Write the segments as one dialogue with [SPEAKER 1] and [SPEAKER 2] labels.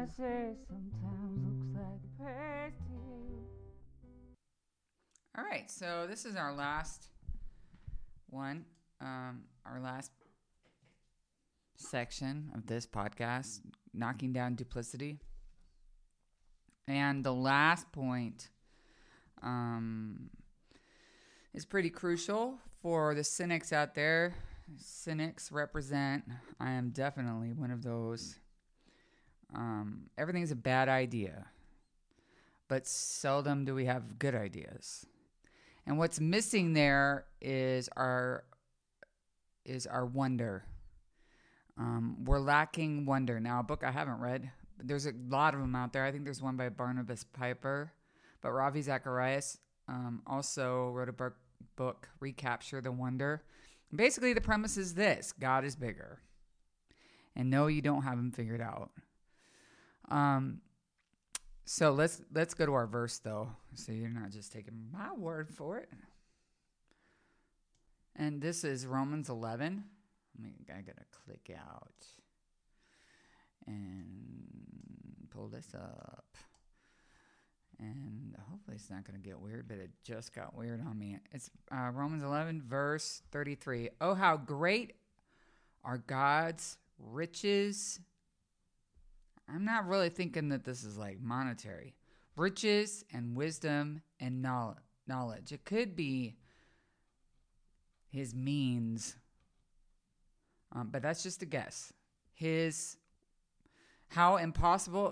[SPEAKER 1] message sometimes looks like praise to you. All right, so this is our last one, our last section of this podcast, knocking down duplicity. And the last point is pretty crucial for the cynics out there. Cynics represent, I am definitely one of those. Everything's a bad idea, but seldom do we have good ideas. And what's missing there is our wonder. We're lacking wonder. Now, a book I haven't read, but there's a lot of them out there. I think there's one by Barnabas Piper, but Ravi Zacharias also wrote a book, Recapture the Wonder. Basically, the premise is this: God is bigger, and no, you don't have him figured out. So let's go to our verse though, so you're not just taking my word for it. And this is Romans 11. I gotta click out and pull this up, and hopefully it's not gonna get weird, but it just got weird on me. It's Romans 11, verse 33. Oh, how great are God's riches. I'm not really thinking that this is like monetary. Riches and wisdom and knowledge. It could be his means, but that's just a guess. How impossible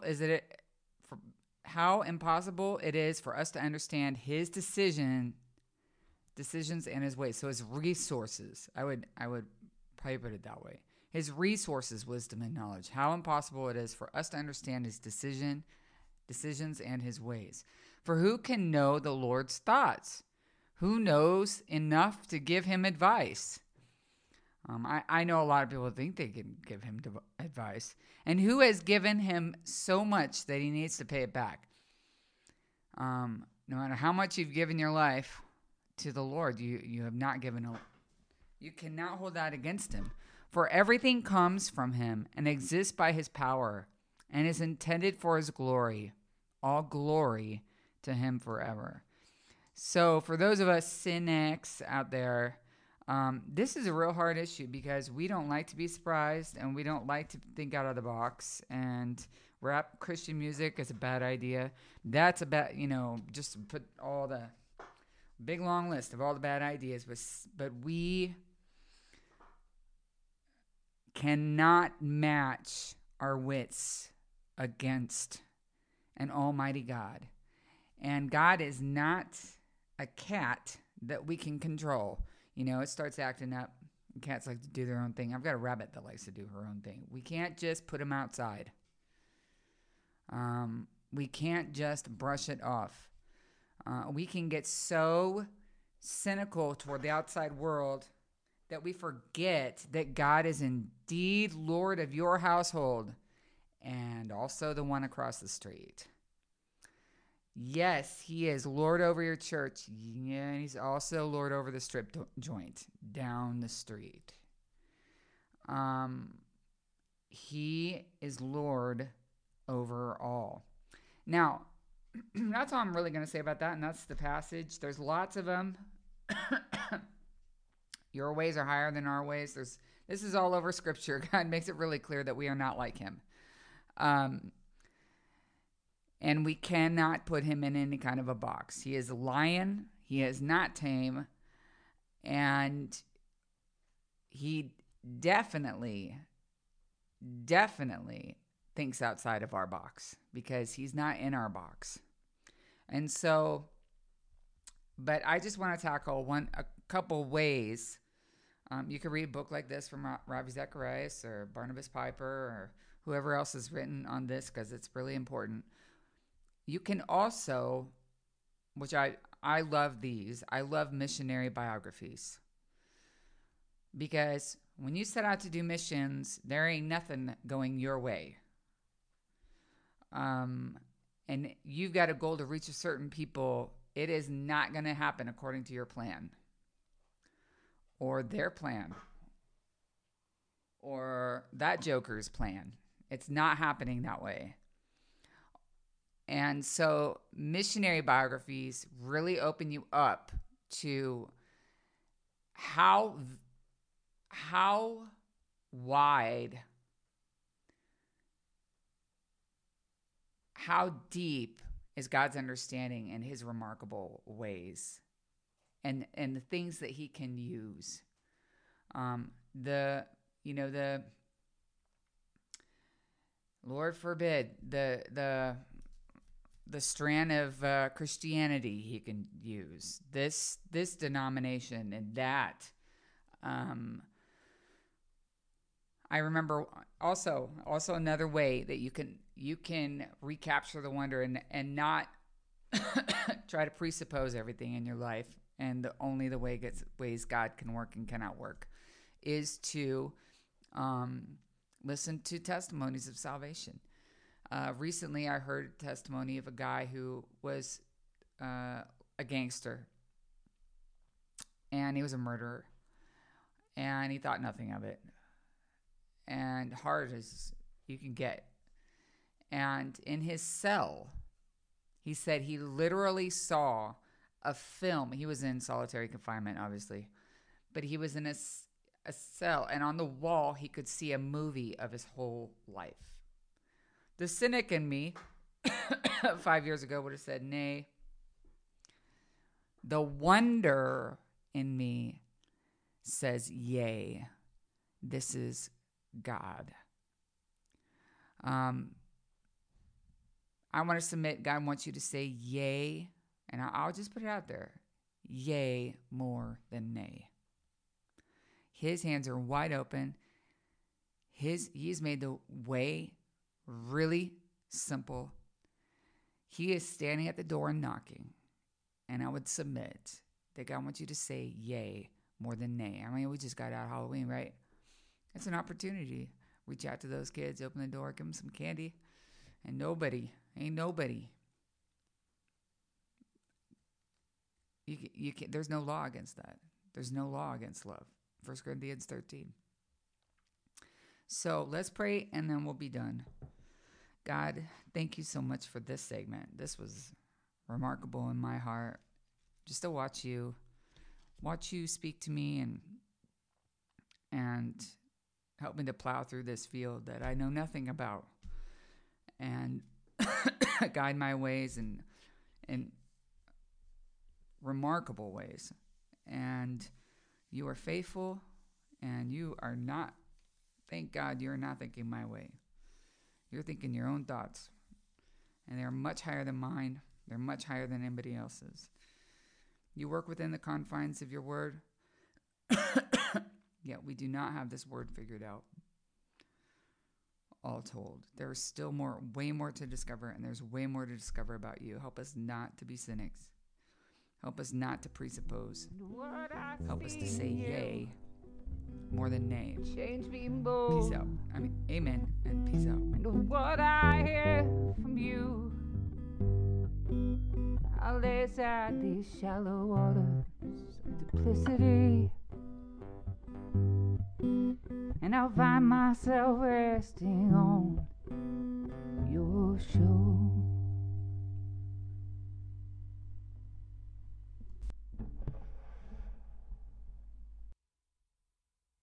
[SPEAKER 1] it is for us to understand his decisions and his ways. So his resources. I would probably put it that way. His resources, wisdom, and knowledge. How impossible it is for us to understand his decisions and his ways. For who can know the Lord's thoughts? Who knows enough to give him advice? I know a lot of people think they can give him advice. And who has given him so much that he needs to pay it back? No matter how much you've given your life to the Lord, you have not given a. You cannot hold that against him. For everything comes from him and exists by his power and is intended for his glory. All glory to him forever. So for those of us cynics out there, this is a real hard issue because we don't like to be surprised and we don't like to think out of the box. And rap Christian music is a bad idea. That's a bad, just put all the big long list of all the bad ideas. But we cannot match our wits against an almighty God. And God is not a cat that we can control. It starts acting up. Cats like to do their own thing. I've got a rabbit that likes to do her own thing. We can't just put him outside. We can't just brush it off. We can get so cynical toward the outside world that we forget that God is indeed Lord of your household and also the one across the street. Yes, he is Lord over your church. Yeah, and he's also Lord over the strip joint down the street. He is Lord over all. Now, that's all I'm really going to say about that, and that's the passage. There's lots of them. Your ways are higher than our ways. This is all over Scripture. God makes it really clear that we are not like him. And we cannot put him in any kind of a box. He is a lion. He is not tame. And he definitely thinks outside of our box because he's not in our box. And so, but I just want to tackle a couple ways. You can read a book like this from Ravi Zacharias or Barnabas Piper or whoever else has written on this because it's really important. You can also, which I love these, I love missionary biographies. Because when you set out to do missions, there ain't nothing going your way. And you've got a goal to reach a certain people. It is not going to happen according to your plan. Or their plan. Or that joker's plan. It's not happening that way. And so missionary biographies really open you up to how wide, how deep is God's understanding and his remarkable ways, and the things that he can use. The Lord forbid the strand of Christianity he can use, this denomination and that. I remember also another way that you can recapture the wonder and not try to presuppose everything in your life, and only the ways God can work and cannot work is to listen to testimonies of salvation. Recently, I heard a testimony of a guy who was a gangster, and he was a murderer, and he thought nothing of it, and hard as you can get. And in his cell, he said he literally saw a film. He was in solitary confinement, obviously, but he was in a cell, and on the wall, he could see a movie of his whole life. The cynic in me 5 years ago would have said, nay. The wonder in me says, yay, this is God. I want to submit, God wants you to say yay, and I'll just put it out there, yay more than nay. His hands are wide open. He's made the way really simple. He is standing at the door and knocking. And I would submit that God wants you to say yay more than nay. I mean, we just got out of Halloween, right? It's an opportunity. Reach out to those kids, open the door, give them some candy. And nobody. You can, there's no law against that. There's no law against love. 1 Corinthians 13. So let's pray and then we'll be done. God, thank you so much for this segment. This was remarkable in my heart. Just to watch you speak to me and help me to plow through this field that I know nothing about, and guide my ways in remarkable ways. And you are faithful, and you are not, thank God, you're not thinking my way. You're thinking your own thoughts, and they're much higher than mine. They're much higher than anybody else's. You work within the confines of your word, yet we do not have this word figured out. All told, there's still way more to discover, and there's way more to discover about you. Help us not to be cynics. Help us not to presuppose. Help us to say yay more than nay. Change me more. Peace out. Amen and peace out. And what I hear from you, I'll lay aside these shallow waters of duplicity, and I'll find myself resting on your shore.